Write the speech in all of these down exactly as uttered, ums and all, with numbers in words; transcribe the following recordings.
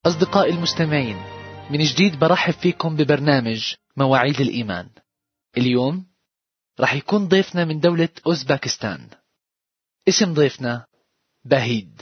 أصدقائي المستمعين، من جديد برحب فيكم ببرنامج مواعيد الإيمان. اليوم رح يكون ضيفنا من دولة أوزباكستان. اسم ضيفنا باهيد.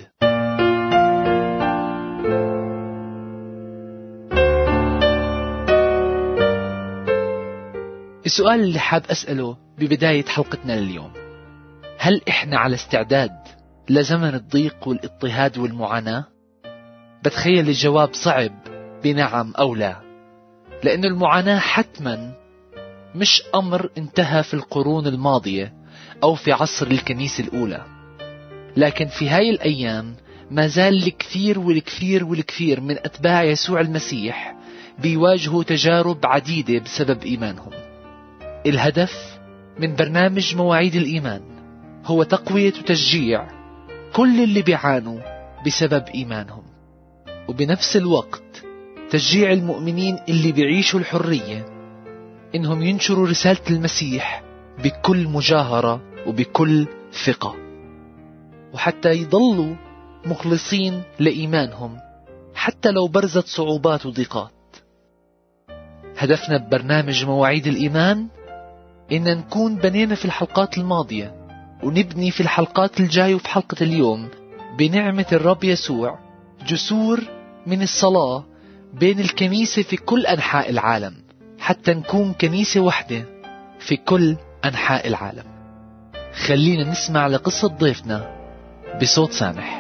السؤال اللي حاب أسأله ببداية حلقتنا لليوم: هل إحنا على استعداد لزمن الضيق والاضطهاد والمعاناة؟ بتخيل الجواب صعب بنعم أو لا، لأن المعاناة حتما مش أمر انتهى في القرون الماضية أو في عصر الكنيسة الأولى، لكن في هاي الأيام ما زال الكثير والكثير والكثير من أتباع يسوع المسيح بيواجهوا تجارب عديدة بسبب إيمانهم. الهدف من برنامج مواعيد الإيمان هو تقوية وتشجيع كل اللي بيعانوا بسبب إيمانهم، وبنفس الوقت تشجيع المؤمنين اللي بيعيشوا الحرية إنهم ينشروا رسالة المسيح بكل مجاهرة وبكل ثقة، وحتى يضلوا مخلصين لإيمانهم حتى لو برزت صعوبات وضيقات. هدفنا ببرنامج مواعيد الإيمان إن نكون بنينا في الحلقات الماضية ونبني في الحلقات الجاية وفي حلقة اليوم بنعمة الرب يسوع جسور من الصلاة بين الكنيسة في كل أنحاء العالم، حتى نكون كنيسة واحدة في كل أنحاء العالم. خلينا نسمع لقصة ضيفنا بصوت سامح.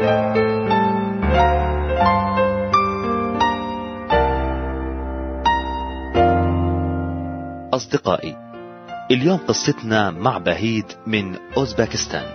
أصدقائي، اليوم قصتنا مع باهيد من أوزباكستان.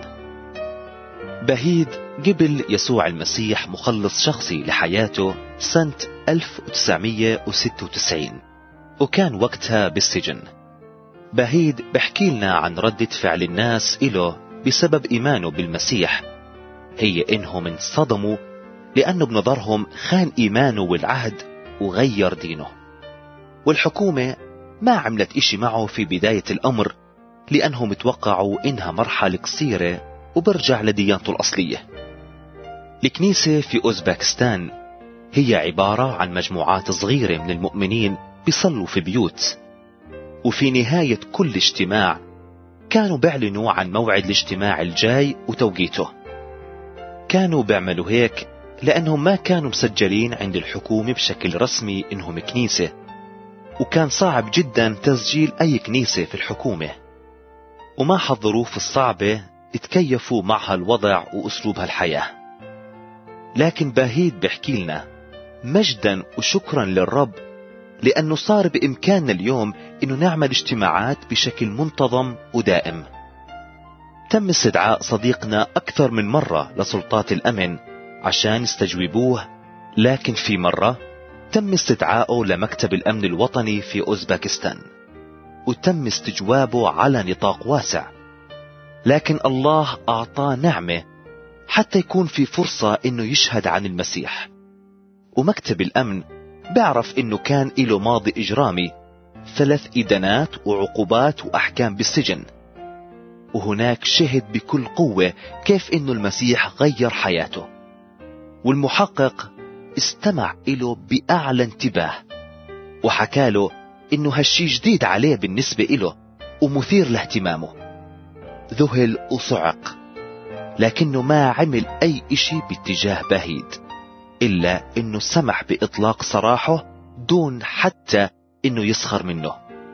باهيد قبل يسوع المسيح مخلص شخصي لحياته سنة ألف وتسعمية وستة وتسعين، وكان وقتها بالسجن. باهيد بحكي لنا عن ردة فعل الناس إله بسبب إيمانه بالمسيح، هي إنهم انصدموا لأنه بنظرهم خان إيمانه والعهد وغير دينه، والحكومة ما عملت إشي معه في بداية الأمر لأنهم توقعوا إنها مرحلة قصيرة وبرجع لديانته الأصلية. الكنيسة في أوزباكستان هي عبارة عن مجموعات صغيرة من المؤمنين بيصلوا في بيوت، وفي نهاية كل اجتماع كانوا بيعلنوا عن موعد الاجتماع الجاي وتوقيته. كانوا بيعملوا هيك لأنهم ما كانوا مسجلين عند الحكومة بشكل رسمي إنهم كنيسة، وكان صعب جدا تسجيل أي كنيسة في الحكومة، ومع الظروف الصعبة اتكيفوا مع هالوضع وأسلوب هالحياة. لكن باهيد بحكي لنا مجدا وشكرا للرب لأنه صار بإمكاننا اليوم إنه نعمل اجتماعات بشكل منتظم ودائم. تم استدعاء صديقنا أكثر من مرة لسلطات الأمن عشان يستجوبوه، لكن في مرة تم استدعائه لمكتب الأمن الوطني في أوزباكستان وتم استجوابه على نطاق واسع، لكن الله أعطاه نعمة حتى يكون في فرصة إنه يشهد عن المسيح. ومكتب الأمن بيعرف إنه كان له ماضي إجرامي، ثلاث إدانات وعقوبات وأحكام بالسجن، وهناك شهد بكل قوة كيف إنه المسيح غير حياته. والمحقق استمع إله بأعلى انتباه وحكاله إنه هالشي جديد عليه بالنسبة إله ومثير لاهتمامه. ذهل وصعق، لكنه ما عمل أي إشي باتجاه باهيد إلا إنه سمح بإطلاق سراحه دون حتى إنه يسخر منه.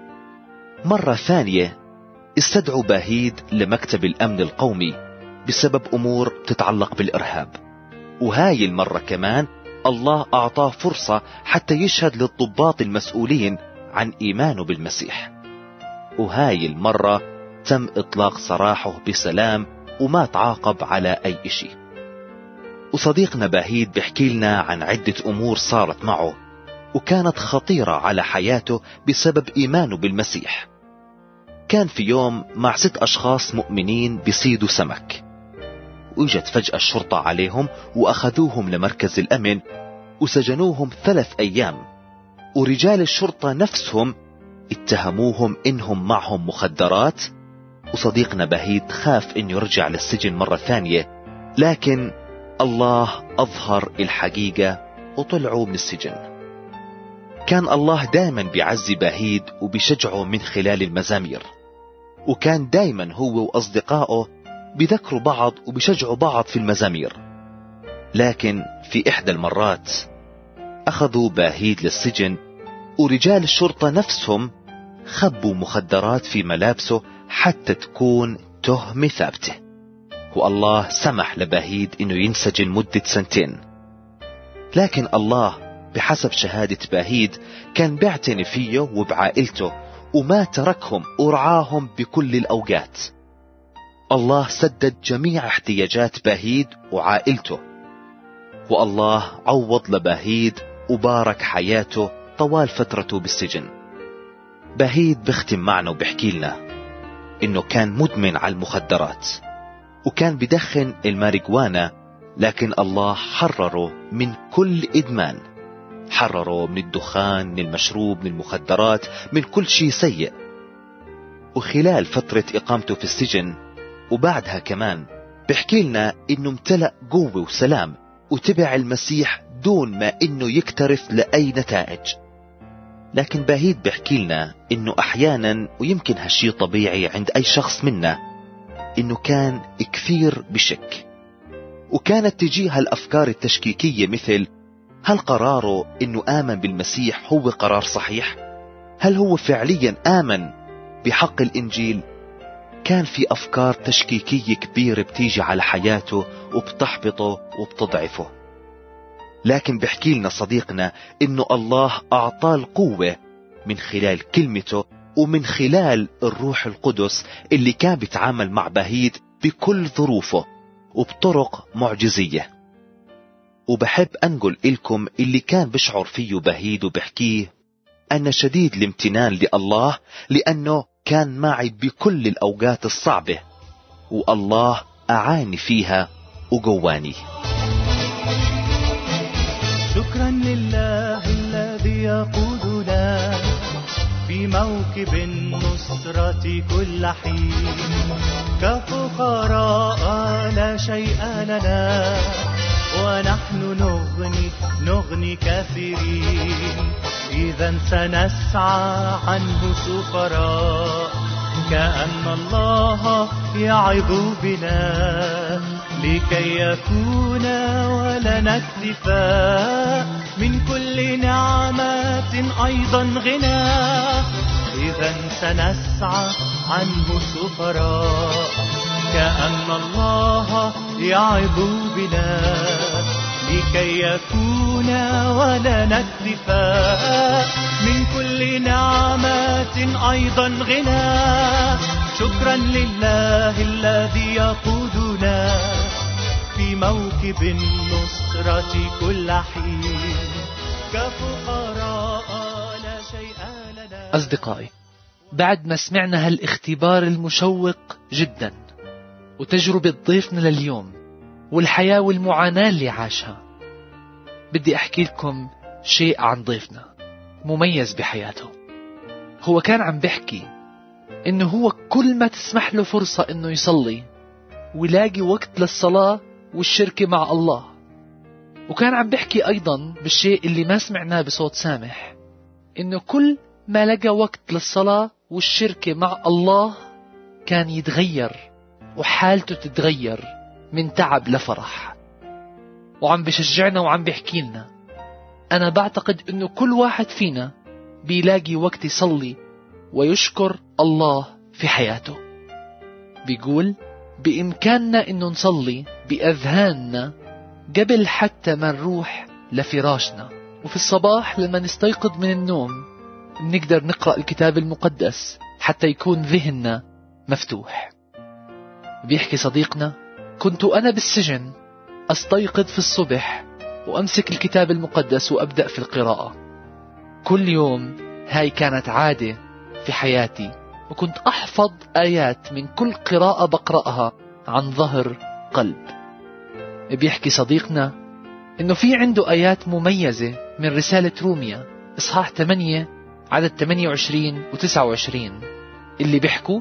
مرة ثانية استدعوا باهيد لمكتب الأمن القومي بسبب أمور تتعلق بالإرهاب، وهاي المرة كمان الله أعطاه فرصة حتى يشهد للضباط المسؤولين عن إيمانه بالمسيح، وهاي المرة تم إطلاق سراحه بسلام وما تعاقب على أي إشي. وصديقنا باهيد بحكي لنا عن عدة أمور صارت معه وكانت خطيرة على حياته بسبب إيمانه بالمسيح. كان في يوم مع ست أشخاص مؤمنين بيصيدوا سمك، وإجت فجأة الشرطة عليهم وأخذوهم لمركز الأمن وسجنوهم ثلاث أيام، ورجال الشرطة نفسهم اتهموهم إنهم معهم مخدرات. وصديقنا باهيد خاف إنه يرجع للسجن مرة ثانية، لكن الله أظهر الحقيقة وطلعوا من السجن. كان الله دائما بيعزي باهيد وبيشجعه من خلال المزامير، وكان دائما هو وأصدقائه بيذكروا بعض وبيشجعوا بعض في المزامير. لكن في إحدى المرات أخذوا باهيد للسجن، ورجال الشرطة نفسهم خبوا مخدرات في ملابسه حتى تكون تهمة ثابتة، والله سمح لباهيد إنه ينسجن مدة سنتين. لكن الله بحسب شهادة باهيد كان بيعتني فيه وبعائلته، وما تركهم ورعاهم بكل الأوقات. الله سدد جميع احتياجات باهيد وعائلته، والله عوض لباهيد وبارك حياته طوال فترته بالسجن. باهيد بختم معنا وبحكي لنا إنه كان مدمن على المخدرات، وكان بدخن الماريجوانا، لكن الله حرره من كل إدمان، حرره من الدخان، من المشروب، من المخدرات، من كل شيء سيء. وخلال فترة إقامته في السجن وبعدها كمان بحكي لنا إنه امتلأ قوة وسلام وتبع المسيح دون ما إنه يكترث لأي نتائج. لكن باهيد بحكي لنا إنه أحيانا، ويمكن هالشي طبيعي عند أي شخص منا، إنه كان كثير بشك، وكانت تجيه الأفكار التشكيكية مثل: هل قراره إنه آمن بالمسيح هو قرار صحيح؟ هل هو فعليا آمن بحق الإنجيل؟ كان في أفكار تشكيكية كبيرة بتيجي على حياته وبتحبطه وبتضعفه. لكن بحكي لنا صديقنا إنه الله أعطاه القوة من خلال كلمته ومن خلال الروح القدس اللي كان بيتعامل مع باهيد بكل ظروفه وبطرق معجزية. وبحب أنقل إلكم اللي كان بشعر فيه باهيد وبحكيه: أنا شديد الامتنان لله لأنه كان معي بكل الأوقات الصعبة، والله أعاني فيها وقواني. شكرا لله الذي يقودنا في موكب النصرة كل حين، كفقراء لا شيء لنا ونحن نغني نغني كثيرين. إذا سنسعى عنه سفراء، كأن الله يعظ بنا لكي يكون ولنا اكتفاء من كل نعمات أيضا غنى. إذا سنسعى عنه سفراء، كأن الله يعظ بنا لكي يكون ولنا اكتفاء من كل نعمات أيضا غنى. شكرا لله الذي يقودنا في موكب النصرة كل حين، كفقراء لا شيء لنا. أصدقائي، بعد ما سمعنا هالاختبار المشوق جدا وتجربة ضيفنا لليوم والحياة والمعاناة اللي عاشها، بدي أحكي لكم شيء عن ضيفنا مميز بحياته. هو كان عم بحكي إنه هو كل ما تسمح له فرصة إنه يصلي ويلاقي وقت للصلاة والشركة مع الله. وكان عم بحكي أيضا بالشيء اللي ما سمعناه بصوت سامح، إنه كل ما لقى وقت للصلاة والشركة مع الله كان يتغير وحالته تتغير من تعب لفرح. وعم بشجعنا وعم بيحكي لنا: أنا بعتقد إنه كل واحد فينا بيلاقي وقت يصلي ويشكر الله في حياته. بيقول بإمكاننا إنه نصلي بأذهاننا قبل حتى ما نروح لفراشنا، وفي الصباح لما نستيقظ من النوم نقدر نقرأ الكتاب المقدس حتى يكون ذهننا مفتوح. بيحكي صديقنا: كنت أنا بالسجن أستيقظ في الصبح وأمسك الكتاب المقدس وأبدأ في القراءة كل يوم. هاي كانت عادة في حياتي، وكنت أحفظ آيات من كل قراءة بقرأها عن ظهر قلب. بيحكي صديقنا إنه في عنده آيات مميزة من رسالة روميا إصحاح ثمانية عدد ثمانية وعشرين و تسعة وعشرين اللي بيحكوا: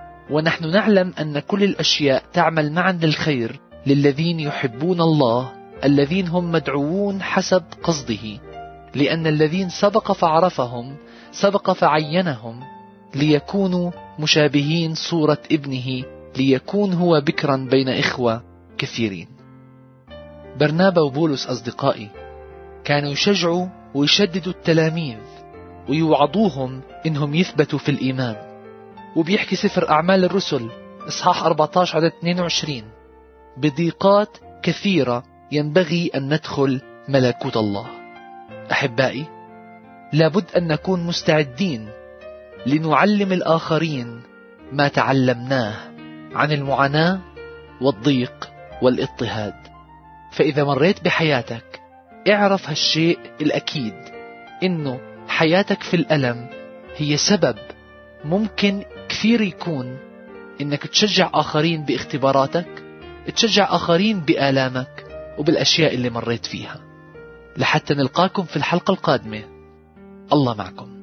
ونحن نعلم أن كل الأشياء تعمل معا للخير للذين يحبون الله الذين هم مدعوون حسب قصده، لأن الذين سبق فعرفهم سبق فعينهم ليكونوا مشابهين صورة ابنه، ليكون هو بكرا بين إخوة كثيرين. برنابا وبولس أصدقائي كانوا يشجعوا ويشددوا التلاميذ ويوعظوهم إنهم يثبتوا في الإيمان. وبيحكي سفر أعمال الرسل إصحاح أربعة عشر عدد اثنين وعشرين: بضيقات كثيرة ينبغي أن ندخل ملكوت الله. أحبائي، لابد أن نكون مستعدين لنعلم الآخرين ما تعلمناه عن المعاناة والضيق والاضطهاد. فإذا مريت بحياتك اعرف هالشيء الأكيد، إنه حياتك في الألم هي سبب ممكن كثير يكون إنك تشجع آخرين باختباراتك، تشجع آخرين بآلامك وبالأشياء اللي مريت فيها. لحتى نلقاكم في الحلقة القادمة، الله معكم.